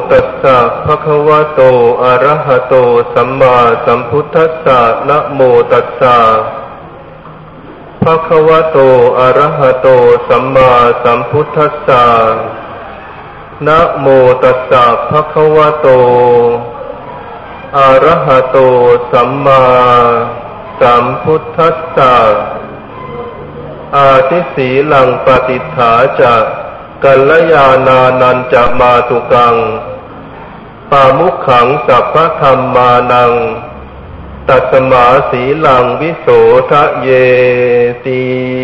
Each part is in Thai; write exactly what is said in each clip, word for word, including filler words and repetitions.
ตัสสะภะคะวะโตอะระหะโตสัมมาสัมพุทธัสสะนะโมตัสสะภะคะวะโตอะระหะโตสัมมาสัมพุทธัสสะนะโมตัสสะภะคะวะโตอะระหะโตสัมมาสัมพุทธัสสะอาทิสีลังปฏิฐาจะกัลยาณานันจะมาตุกังปามุขขังสัพพธัมมานังตัสมาสีลังวิโสทะเยติ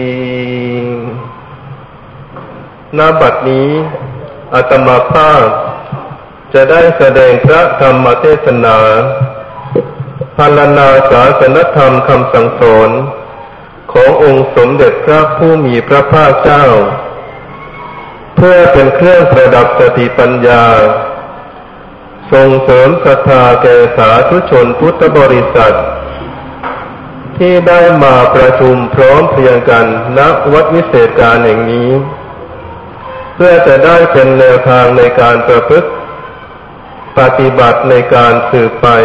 ณ บัดนี้อาตมาภาพจะได้แสดงพระธรรมเทศนาพรรณนาศาสนธรรมคำสั่งสอนขององค์สมเด็จพระผู้มีพระภาคเจ้าเพื่อเป็นเครื่องประดับสติปัญญาส่งเสริมศรัทธาแก่สาธุชนพุทธบริษัทที่ได้มาประชุมพร้อมเพรียงกันณวัดวิเศษการแห่งนี้เพื่อจะได้เป็นแนวทางในการประพฤติปฏิบัติในการสืบไป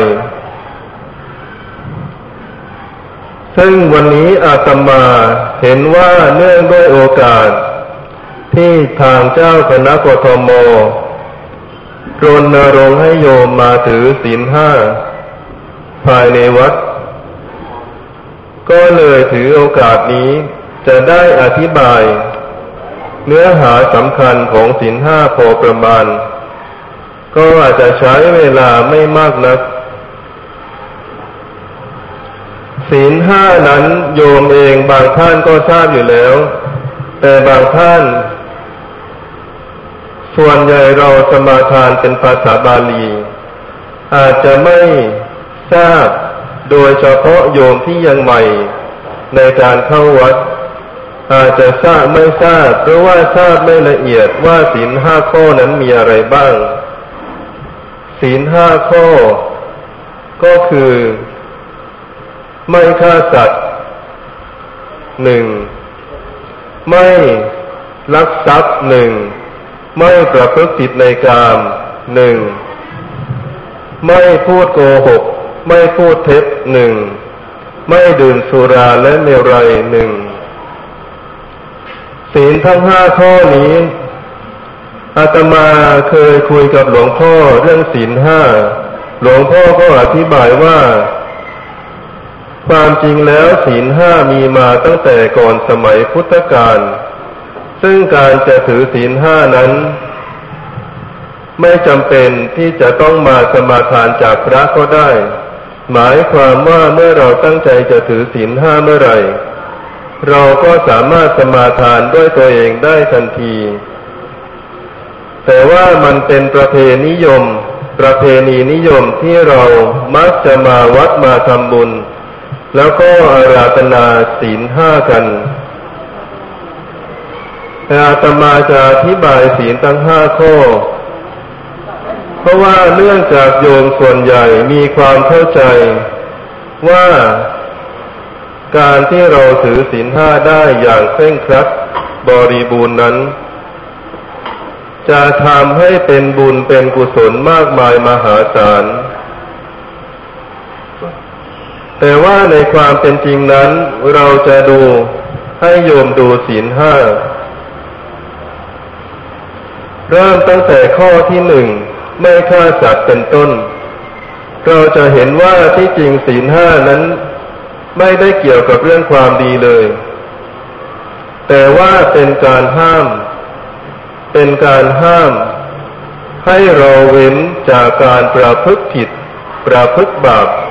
ซึ่งวันนี้อาตมาเห็นว่าเนื่องด้วยโอกาสที่ทางเจ้าคณะกทมรณรงค์ให้โยมมาถือศีลห้าภายในวัดก็เลยถือโอกาสนี้จะได้อธิบายเนื้อหาสำคัญของศีลห้าพอประมาณก็อาจจะใช้เวลาไม่มากนักศีลห้านั้นโยมเองบางท่านก็ทราบอยู่แล้วแต่บางท่านส่วนใหญ่เราสมาทานเป็นภาษาบาลีอาจจะไม่ทราบโดยเฉพาะโยมที่ยังใหม่ในการเข้าวัดอาจจะทราบไม่ทราบเพราะว่าทราบไม่ละเอียดว่าศีลห้าข้อนั้นมีอะไรบ้างศีลห้าข้อก็คือไม่ฆ่าสัตว์หนึ่งไม่ลักทรัพย์หนึ่งไม่ประพฤติผิดในกามหนึ่งไม่พูดโกหกไม่พูดเท็จหนึ่งไม่ดื่มสุราและเมรัยหนึ่งศีลทั้งห้าข้อนี้อาตมาเคยคุยกับหลวงพ่อเรื่องศีลห้าหลวงพ่อก็อธิบายว่าความจริงแล้วศีลห้ามีมาตั้งแต่ก่อนสมัยพุทธกาลซึ่งการจะถือศีลห้านั้นไม่จำเป็นที่จะต้องมาสมาทานจากพระก็ได้หมายความว่าเมื่อเราตั้งใจจะถือศีลห้าเมื่อไหร่เราก็สามารถสมาทานด้วยตัวเองได้ทันทีแต่ว่ามันเป็นประเพณีนิยมประเพณีนิยมที่เรามักจะมาวัดมาทำบุญแล้วก็อาราธนาศีลห้ากันแต่อาตมาจะอธิบายศีลทั้งห้าข้อเพราะว่าเนื่องจากโยมส่วนใหญ่มีความเข้าใจว่าการที่เราถือศีลห้าได้อย่างเคร่งครัดบริบูรณ์นั้นจะทำให้เป็นบุญเป็นกุศลมากมายมหาศาลแต่ว่าในความเป็นจริงนั้นเราจะดูให้โยมดูศีลห้าเริ่มตั้งแต่ข้อที่หนึ่งไม่ฆ่าสัตว์เป็นต้นเราจะเห็นว่าที่จริงศีลห้านั้นไม่ได้เกี่ยวกับเรื่องความดีเลยแต่ว่าเป็นการห้ามเป็นการห้ามให้เราเว้นจากการประพฤติผิดประพฤติบาป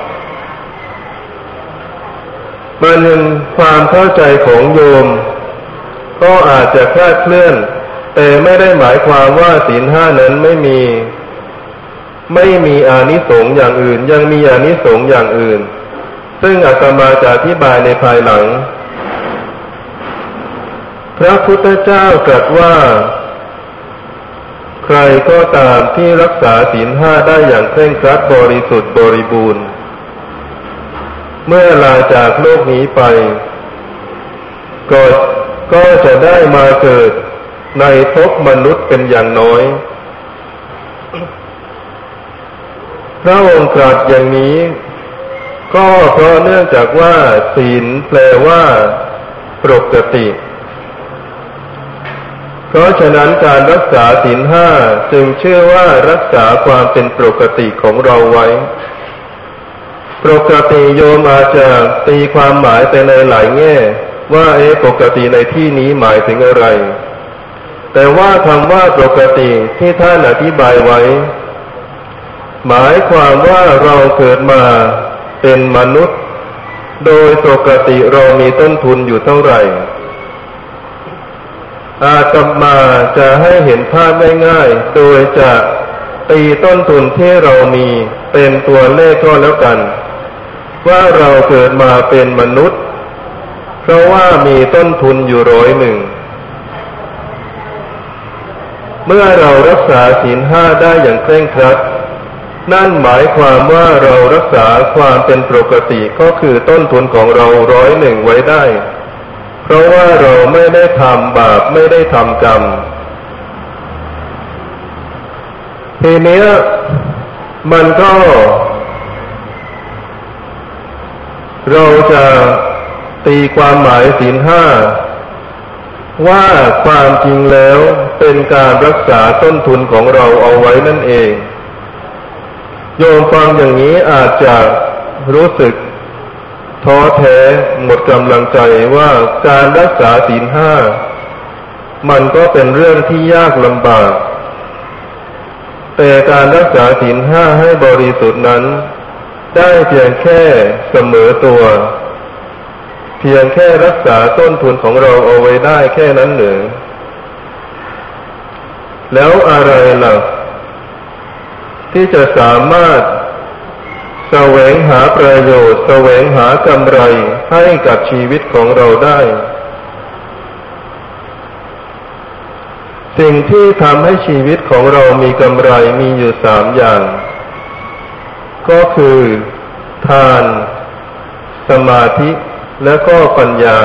มันเป็นความเข้าใจของโยมก็อาจจะคลาดเคลื่อนแต่ไม่ได้หมายความว่าศีลห้านั้นไม่มีไม่มีอานิสงส์อย่างอื่นยังมีอานิสงส์อย่างอื่นซึ่งอาตมาจะอธิบายในภายหลังพระพุทธเจ้าตรัสว่าใครก็ตามที่รักษาศีลห้าได้อย่างเคร่งครัดบริสุทธิ์บริบูรณ์เมื่อลาจากโลกนี้ไปก็ก็จะได้มาเกิดในภพมนุษย์เป็นอย่างน้อยพระองค์ตรัสอย่างนี้ก็เพราะเนื่องจากว่าศีลแปลว่าปกติเพราะฉะนั้นการรักษาศีลห้าจึงชื่อว่ารักษาความเป็นปกติของเราไว้ปกติโยมอาจจะตีความหมายไปในหลายแง่ว่าเอ๊ะปกติในที่นี้หมายถึงอะไรแต่ว่าคำว่าปกติที่ท่านอธิบายไว้หมายความว่าเราเกิดมาเป็นมนุษย์โดยปกติเรามีต้นทุนอยู่เท่าไหร่อาตมาจะให้เห็นภาพง่ายๆโดยจะตีต้นทุนที่เรามีเป็นตัวเลขก็แล้วกันว่าเราเกิดมาเป็นมนุษย์เพราะว่ามีต้นทุนอยู่ร้อยหนึ่งเมื่อเรารักษาศีลห้าได้อย่างเคร่งครัดนั่นหมายความว่าเรารักษาความเป็นปกติก็คือต้นทุนของเราร้อยหนึ่งไว้ได้เพราะว่าเราไม่ได้ทำบาปไม่ได้ทำกรรมทีนี้มันก็เราจะตีความหมายศีลห้าว่าความจริงแล้วเป็นการรักษาต้นทุนของเราเอาไว้นั่นเองโยมฟังอย่างนี้อาจจะรู้สึกท้อแท้หมดกำลังใจว่าการรักษาศีลห้ามันก็เป็นเรื่องที่ยากลำบากแต่การรักษาศีลห้าให้บริสุทธิ์นั้นได้เพียงแค่เสมอตัวเพียงแค่รักษาต้นทุนของเราเอาไว้ได้แค่นั้นหรือแล้วอะไรล่ะที่จะสามารถแสวงหาประโยชน์แสวงหากำไรให้กับชีวิตของเราได้สิ่งที่ทำให้ชีวิตของเรามีกำไรมีอยู่สามอย่างก็คือทานสมาธิและก็ปัญญา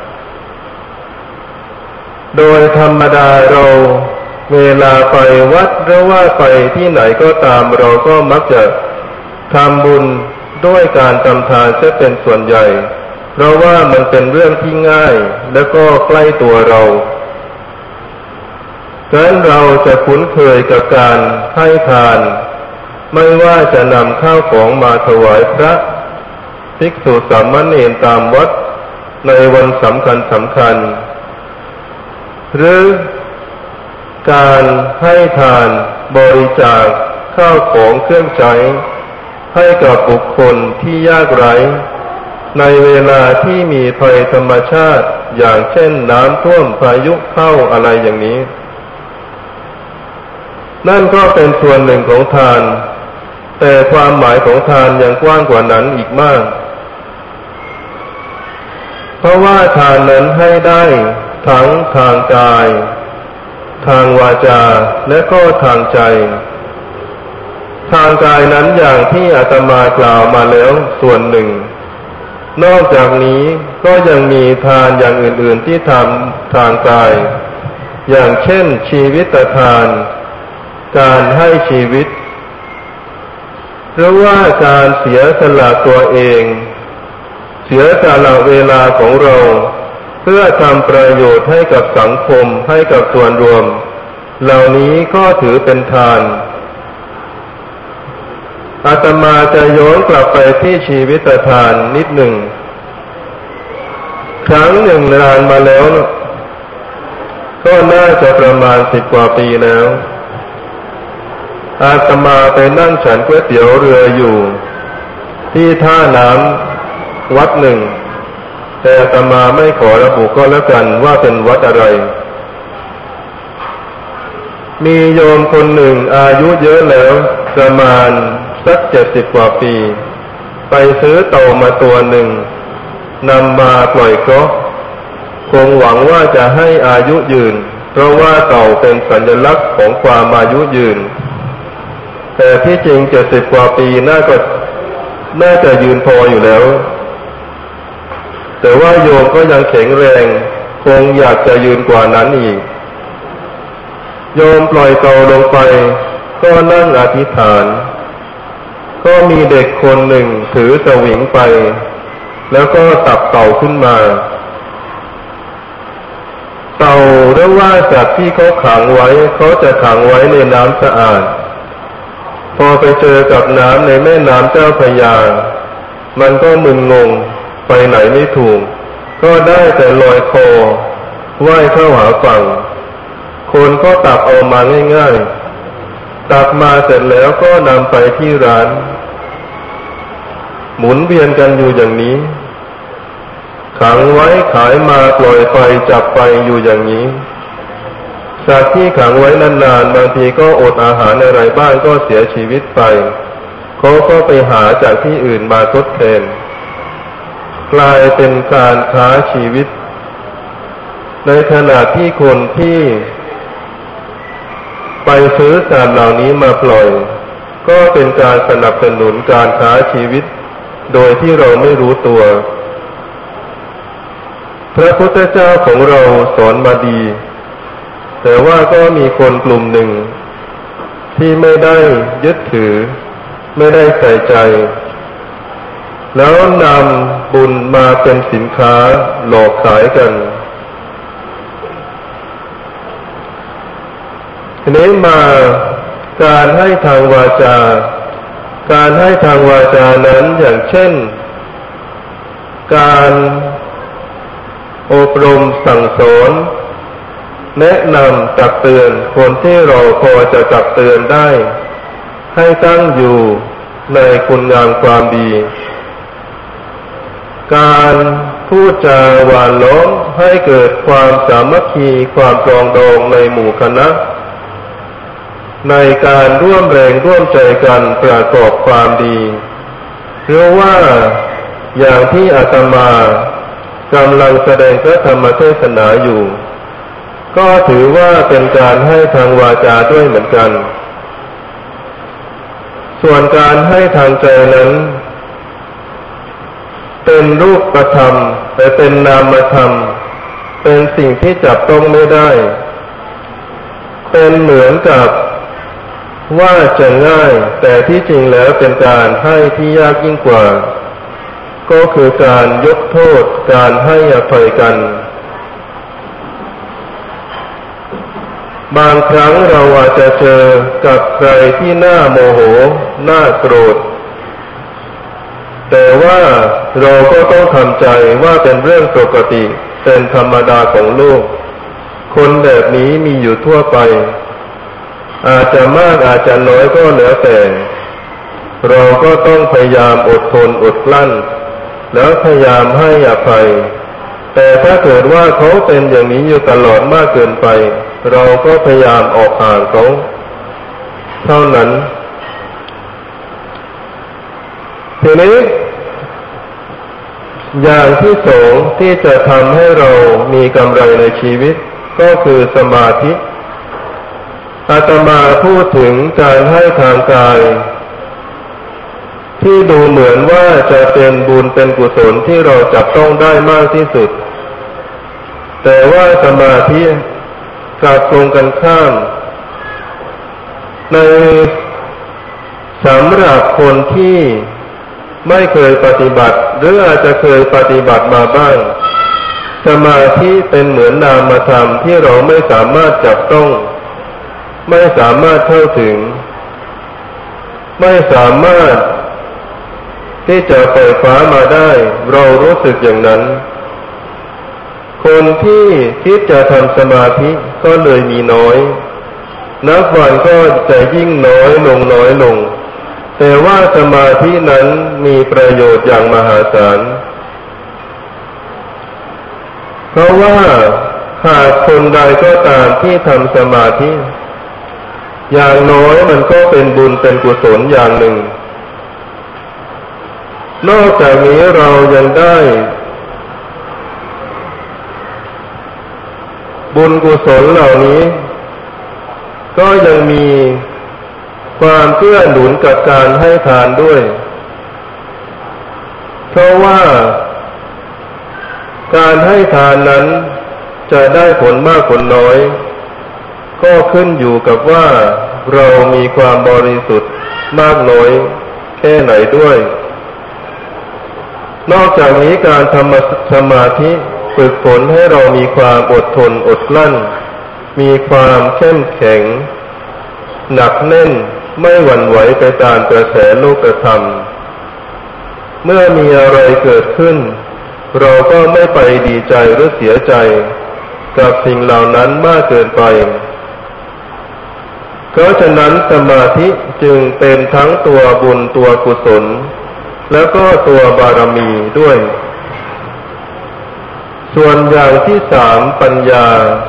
โดยธรรมดาเราเวลาไปวัดหรือว่าไปที่ไหนก็ตามเราก็มักจะทำบุญด้วยการทำทานจะเป็นส่วนใหญ่เพราะว่ามันเป็นเรื่องที่ง่ายและก็ใกล้ตัวเราดังนั้นเราจะคุ้นเคยกับการให้ทานไม่ว่าจะนำข้าวของมาถวายพระภิกษุสามเณรตามวัดในวันสำคัญสำคัญหรือการให้ทานบริจาคข้าวของเครื่องใช้ให้กับบุคคลที่ยากไร้ในเวลาที่มีภัยธรรมชาติอย่างเช่นน้ำท่วมพายุเข้าอะไรอย่างนี้นั่นก็เป็นส่วนหนึ่งของทานแต่ความหมายของทานยังกว้างกว่านั้นอีกมากเพราะว่าทานนั้นให้ได้ทั้งทางกายทางวาจาและก็ทางใจทางกายนั้นอย่างที่อาตมากล่าวมาแล้วส่วนหนึ่งนอกจากนี้ก็ยังมีทานอย่างอื่นๆที่ทำทางกายอย่างเช่นชีวิตทานการให้ชีวิตหรือว่าการเสียสละตัวเองเสียสละเวลาของเราเพื่อทำประโยชน์ให้กับสังคมให้กับส่วนรวมเหล่านี้ก็ถือเป็นทานอาตมาจะย้อนกลับไปที่ชีวิตทานนิดหนึ่งครั้งหนึ่งนานมาแล้วก็น่าจะประมาณสิบกว่าปีแล้วอาตมาไปนั่งฉันก๋วยเตี๋ยวเรืออยู่ที่ท่าน้ำวัดหนึ่งแต่อาตมาไม่ขอระบุก็แล้วกันว่าเป็นวัดอะไรมีโยมคนหนึ่งอายุเยอะแล้วประมาณสักเจ็ดสิบกว่าปีไปซื้อเต่ามาตัวหนึ่งนำมาปล่อยเคราะห์คงหวังว่าจะให้อายุยืนเพราะว่าเต่าเป็นสัญลักษณ์ของความอายุยืนแต่ที่จริงเจ็ดสิบกว่าปีน่าก็น่าจะยืนพออยู่แล้วแต่ว่าโยมก็ยังแข็งแรงคงอยากจะยืนกว่านั้นอีกโยมปล่อยเต่าลงไปก็นั่งอธิษฐานก็มีเด็กคนหนึ่งถือสวิงไปแล้วก็ตักเต่าขึ้นมาเต่าหรือว่าสัตว์ที่เขาขังไว้เขาจะขังไว้ในน้ำสะอาดพอไปเจอกับน้ำในแม่น้ำเจ้าพระยามันก็มึนงงไปไหนไม่ถูกก็ได้แต่ลอยคอว่ายเข้าหาฝั่งคนก็ตักเอามาง่ายๆตักมาเสร็จแล้วก็นำไปที่ร้านหมุนเวียนกันอยู่อย่างนี้ขังไว้ขายมาปล่อยไปจับไปอยู่อย่างนี้สัตว์ที่ขังไว้นานๆบางทีก็อดอาหารอะไรบ้างก็เสียชีวิตไปเขาก็ไปหาจากที่อื่นมาทดแทนกลายเป็นการค้าชีวิตในขณะที่คนที่ไปซื้อสัตว์เหล่านี้มาปล่อยก็เป็นการสนับสนุนการค้าชีวิตโดยที่เราไม่รู้ตัวพระพุทธเจ้าของเราสอนมาดีแต่ว่าก็มีคนกลุ่มหนึ่งที่ไม่ได้ยึดถือไม่ได้ใส่ใจแล้วนำบุญมาเป็นสินค้าหลอกขายกันทีนี้มาการให้ทางวาจาการให้ทางวาจานั้นอย่างเช่นการอบรมสั่งสอนแนะนำตักเตือนคนที่เราพอจะตักเตือนได้ให้ตั้งอยู่ในคุณงามความดีการพูดจาหวานล้อมให้เกิดความสามัคคีความปรองดองในหมู่คณะในการร่วมแรงร่วมใจกันประกอบความดีเพราะว่าอย่างที่อาตมากำลังแสดงพระธรรมเทศนาอยู่ก็ถือว่าเป็นการให้ทางวาจาด้วยเหมือนกันส่วนการให้ทางใจนั้นเป็นรูปธรรมแต่เป็นนามธรรมเป็นสิ่งที่จับต้องไม่ได้เป็นเหมือนกับว่าจะง่ายแต่ที่จริงแล้วเป็นการให้ที่ยากยิ่งกว่าก็คือการยกโทษการให้อภัยกันบางครั้งเราอาจจะเจอกับใครที่น่าโมโหน่าโกรธแต่ว่าเราก็ต้องทำใจว่าเป็นเรื่องปกติเป็นธรรมดาของโลกคนแบบนี้มีอยู่ทั่วไปอาจจะมากอาจจะน้อยก็แล้วแต่เราก็ต้องพยายามอดทนอดกลั้นแล้วพยายามให้อภัยแต่ถ้าเกิดว่าเขาเป็นอย่างนี้อยู่ตลอดมากเกินไปเราก็พยายามออกห่างเขาเท่านั้นทีนี้อย่างที่สองที่จะทำให้เรามีกำไรในชีวิตก็คือสมาธิอาตมาพูดถึงการให้ทางกายที่ดูเหมือนว่าจะเป็นบุญเป็นกุศลที่เราจับต้องได้มากที่สุดแต่ว่าสมาธิกลับตรงกันข้ามในสำหรับคนที่ไม่เคยปฏิบัติหรืออาจจะเคยปฏิบัติมาบ้างสมาธิเป็นเหมือนนามธรรมที่เราไม่สามารถจับต้องไม่สามารถเข้าถึงไม่สามารถที่จะไฝ่ฟ้ามาได้เรารู้สึกอย่างนั้นคนที่คิดจะทำสมาธิก็เลยมีน้อยนับวันก็จะยิ่งน้อยลงน้อยลงแต่ว่าสมาธินั้นมีประโยชน์อย่างมหาศาลเพราะว่าหากคนใดก็ตามที่ทำสมาธิอย่างน้อยมันก็เป็นบุญเป็นกุศลอย่างหนึ่งนอกจากนี้เรายังได้บุญกุศลเหล่านี้ก็ยังมีความเกื้อหนุนกับการให้ทานด้วยเพราะว่าการให้ทานนั้นจะได้ผลมากผลน้อยก็ขึ้นอยู่กับว่าเรามีความบริสุทธิ์มากน้อยค่ไหนด้วยนอกจากนี้การทำสมาธิฝึกฝนให้เรามีความอดทนอดกลั้นมีความเข้มแข็งหนักแน่นไม่หวั่นไหวไปตามกระแสโลกธรรมเมื่อมีอะไรเกิดขึ้นเราก็ไม่ไปดีใจหรือเสียใจกับสิ่งเหล่านั้นมากเกินไปเพราะฉะนั้นสมาธิจึงเป็นทั้งตัวบุญตัวกุศลแล้วก็ตัวบารมีด้วยส่วนอย่างที่สามปัญญา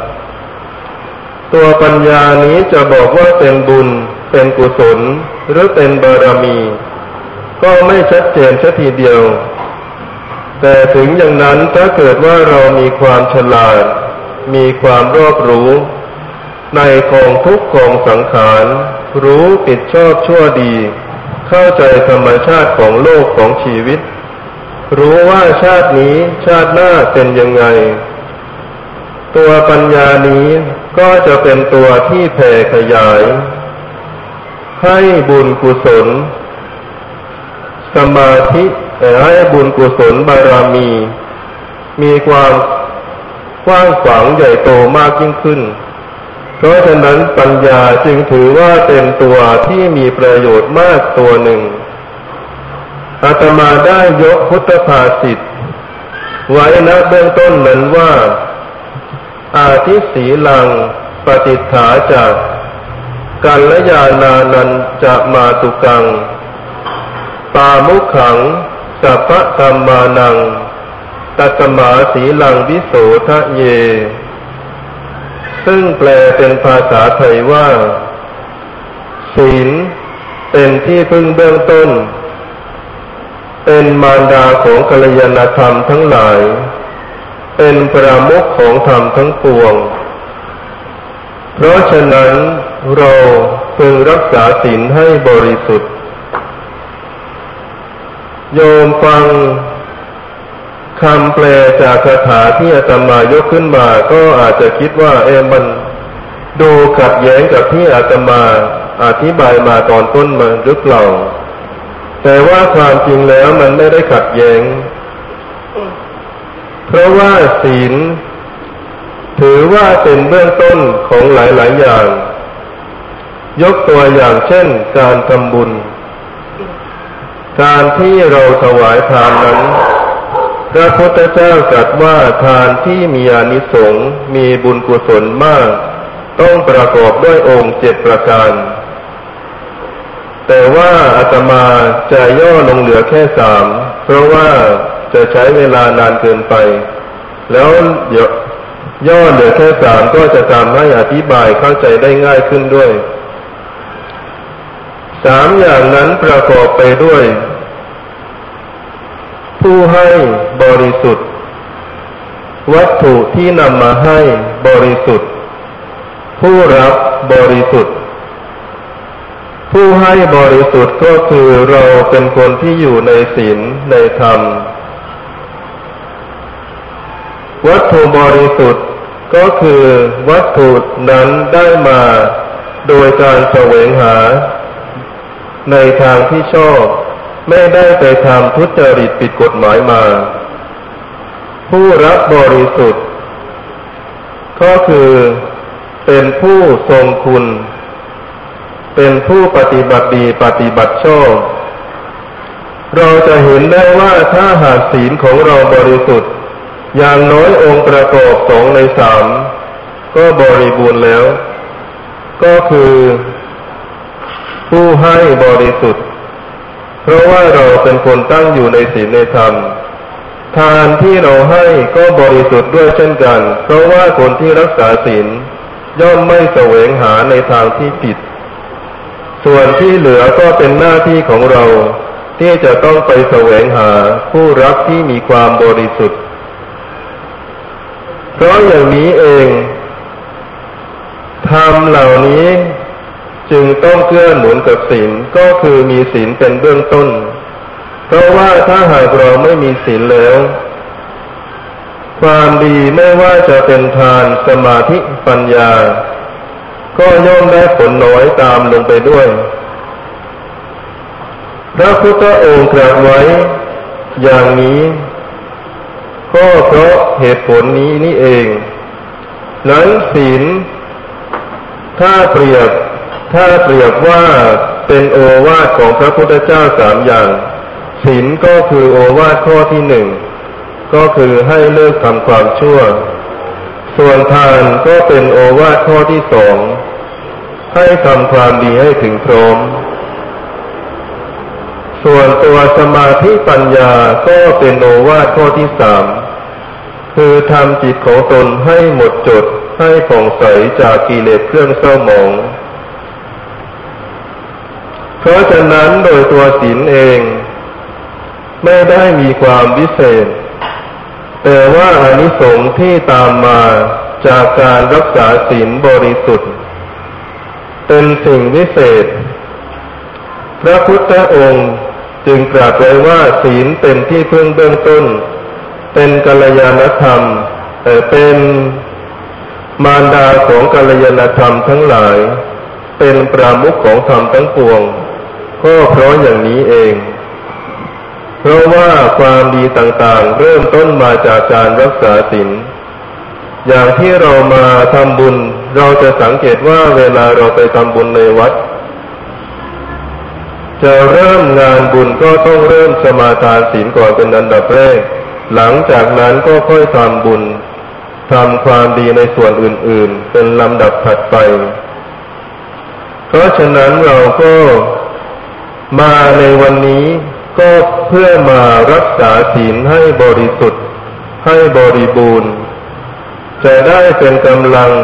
ตัวปัญญานี้จะบอกว่าเป็นบุญเป็นกุศลหรือเป็นบารมีก็ไม่ชัดเจนสักทีเดียวแต่ถึงอย่างนั้นถ้าเกิดว่าเรามีความฉลาดมีความรอบรู้ในกองทุกข์กองสังขารรู้ผิดชอบชั่วดีเข้าใจธรรมชาติของโลกของชีวิตรู้ว่าชาตินี้ชาติหน้าเป็นยังไงตัวปัญญานี้ก็จะเป็นตัวที่แผ่ขยายให้บุญกุศลสมาธิให้บุญกุศลบารมีมีความกว้างขวางใหญ่โตมากยิ่งขึ้นเพราะฉะนั้นปัญญาจึงถือว่าเป็นตัวที่มีประโยชน์มากตัวหนึ่งอาตมาได้ยกพุทธภาษิตไว้ณเบื้องต้นนั้นว่าอาทิสีลังปฏิฐาจากกัลยาณานันจะมาตุกังปามุขังสัพพะธัมมานังตัสมาสีลังวิโสทะเยซึ่งแปลเป็นภาษาไทยว่าศีลเป็นที่พึ่งเบื้องต้นเป็นมารดาของกัลยาณธรรมทั้งหลายเป็นประมุขของธรรมทั้งปวงเพราะฉะนั้นเราพึงรักษาศีลให้บริสุทธิ์โยมฟังคำแปลจากคาถาที่อาตมายกขึ้นมาก็อาจจะคิดว่าเอ๊ะมันดูขัดแย้งกับที่อาตมาอธิบายมาตอนต้นมาหรือเปล่าแต่ว่าความจริงแล้วมันไม่ได้ขัดแย้งเพราะว่าศีลถือว่าเป็นเบื้องต้นของหลายๆอย่างยกตัวอย่างเช่นการทำบุญการที่เราถวายทานนั้นพระพุทธเจ้าตรัสว่าทานที่มีอานิสงส์มีบุญกุศลมากต้องประกอบด้วยองค์เจ็ดประการแต่ว่าอาตมาจะย่อลงเหลือแค่สามเพราะว่าจะใช้เวลานานเกินไปแล้วย่อเหลือแค่สามก็จะทำให้อธิบายเข้าใจได้ง่ายขึ้นด้วยสามอย่างนั้นประกอบไปด้วยผู้ให้บริสุทธิ์วัตถุที่นำมาให้บริสุทธิ์ผู้รับบริสุทธิ์ผู้ให้บริสุทธิ์ก็คือเราเป็นคนที่อยู่ในศีลในธรรมวัตถุบริสุทธิ์ก็คือวัตถุนั้นได้มาโดยการแสวงหาในทางที่ชอบไม่ได้ไปทำทุจริตผิดกฎหมายมาผู้รับบริสุทธิ์ก็คือเป็นผู้ทรงคุณเป็นผู้ปฏิบัติดีปฏิบัติชอบเราจะเห็นได้ว่าถ้าหากศีลของเราบริสุทธิ์อย่างน้อยองค์ประกอบสองในสามก็บริบูรณ์แล้วก็คือผู้ให้บริสุทธิ์เพราะว่าเราเป็นคนตั้งอยู่ในศีลในธรรมทานที่เราให้ก็บริสุทธิ์ด้วยเช่นกันเพราะว่าคนที่รักษาศีลย่อมไม่แสวงหาในทางที่ผิดส่วนที่เหลือก็เป็นหน้าที่ของเราที่จะต้องไปแสวงหาผู้รับที่มีความบริสุทธิ์เพราะอย่างนี้เองธรรมเหล่านี้จึงต้องเกื้อหนุนกับศีลก็คือมีศีลเป็นเบื้องต้นเพราะว่าถ้าหากเราไม่มีศีลแล้วความดีไม่ว่าจะเป็นทานสมาธิปัญญาก็ย่อมได้ผลน้อยตามลงไปด้วยพระพุทธองค์ตรัสไว้อย่างนี้ก็เพราะเหตุผลนี้นี่เองนั้นศีลถ้าเปรียบถ้าเปรียบว่าเป็นโอวาทของพระพุทธเจ้าสามอย่างศีลก็คือโอวาทข้อที่หนึ่งก็คือให้เลิกทำความชั่วส่วนทานก็เป็นโอวาทข้อที่สองให้ทำความดีให้ถึงพร้อมส่วนตัวสมาธิปัญญาก็เป็นโอวาทข้อที่สามคือทำจิตของตนให้หมดจดให้ผ่องใสจากกิเลสเครื่องเศร้าหมองเพราะฉะนั้นโดยตัวศีลเองไม่ได้มีความวิเศษแต่ว่าอานิสงส์ที่ตามมาจากการรักษาศีลบริสุทธิ์เป็นสิ่งวิเศษพระพุทธองค์จึงตรัสไว้ว่าศีลเป็นที่พึ่งเบื้องต้นเป็นกัลยาณธรรมแต่เป็นมารดาของกัลยาณธรรมทั้งหลายเป็นปรามุขของธรรมทั้งปวงก็เพราะอย่างนี้เองเพราะว่าความดีต่างๆเริ่มต้นมาจากการรักษาศีลอย่างที่เรามาทำบุญเราจะสังเกตว่าเวลาเราไปทำบุญในวัดจะเริ่มงานบุญก็ต้องเริ่มสมาทานศีลก่อนเป็นอันดับแรกหลังจากนั้นก็ค่อยทำบุญทำความดีในส่วนอื่นๆเป็นลำดับถัดไปเพราะฉะนั้นเราก็มาในวันนี้ก็เพื่อมารักษาศีลให้บริสุทธิ์ให้บริบูรณ์จะได้เป็นกำลัง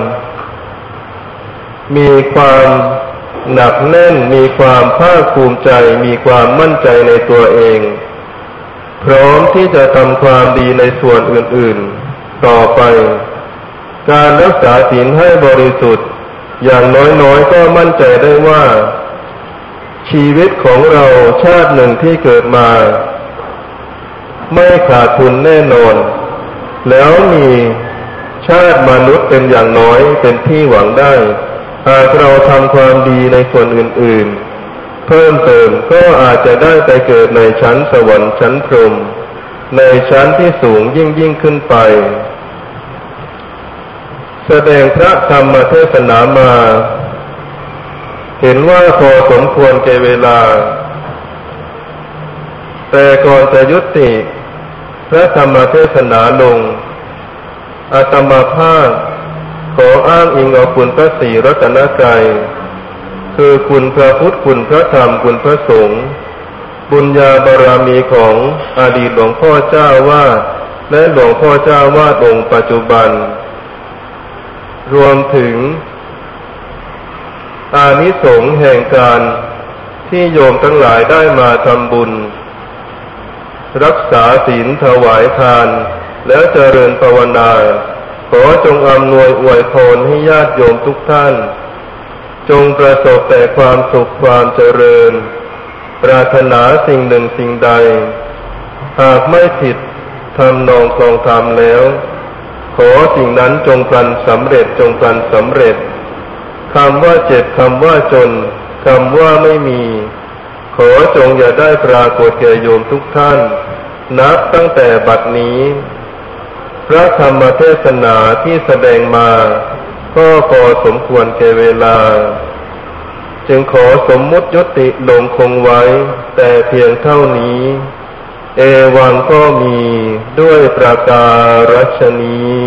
มีความหนักแน่นมีความภาคภูมิใจมีความมั่นใจในตัวเองพร้อมที่จะทำความดีในส่วนอื่นๆต่อไปการรักษาศีลให้บริสุทธิ์อย่างน้อยๆก็มั่นใจได้ว่าชีวิตของเราชาติหนึ่งที่เกิดมาไม่ขาดทุนแน่นอนแล้วมีชาติมนุษย์เป็นอย่างน้อยเป็นที่หวังได้หากเราทำความดีในส่วนอื่นๆเพิ่มเติมก็อาจจะได้ไปเกิดในชั้นสวรรค์ชั้นพรหมในชั้นที่สูงยิ่งยิ่งขึ้นไปแสดงพระธรรมเทศนามาเห็นว่าพอสมควรแก่เวลาแต่ก่อนจะยุติพระธรรมเทศนาลงอาตมาภาพขออ้างอิงเอาคุณพระศรีรัตนตรัยคือคุณพระพุทธคุณพระธรรมคุณพระสงฆ์บุญญาบารมีของอดีตหลวงพ่อเจ้าวาดและหลวงพ่อเจ้าวาดองค์ปัจจุบันรวมถึงอานิสงส์แห่งการที่โยมทั้งหลายได้มาทำบุญรักษาศีลถวายทานแล้วเจริญภาวนาขอจงอำนวยอวยพรให้ญาติโยมทุกท่านจงประสบแต่ความสุขความเจริญปรารถนาสิ่งหนึ่งสิ่งใดหากไม่ผิดทำนองครองธรรมแล้วขอสิ่งนั้นจงพลันสำเร็จจงพลันสำเร็จคำว่าเจ็บคำว่าจนคำว่าไม่มีขอจงอย่าได้ปรากฏแก่โยมทุกท่านนับตั้งแต่บัดนี้พระธรรมเทศนาที่แสดงมาก็พอสมควรแก่เวลาจึงขอสมมุติยุติลงคงไว้แต่เพียงเท่านี้เอวังก็มีด้วยประการฉนี้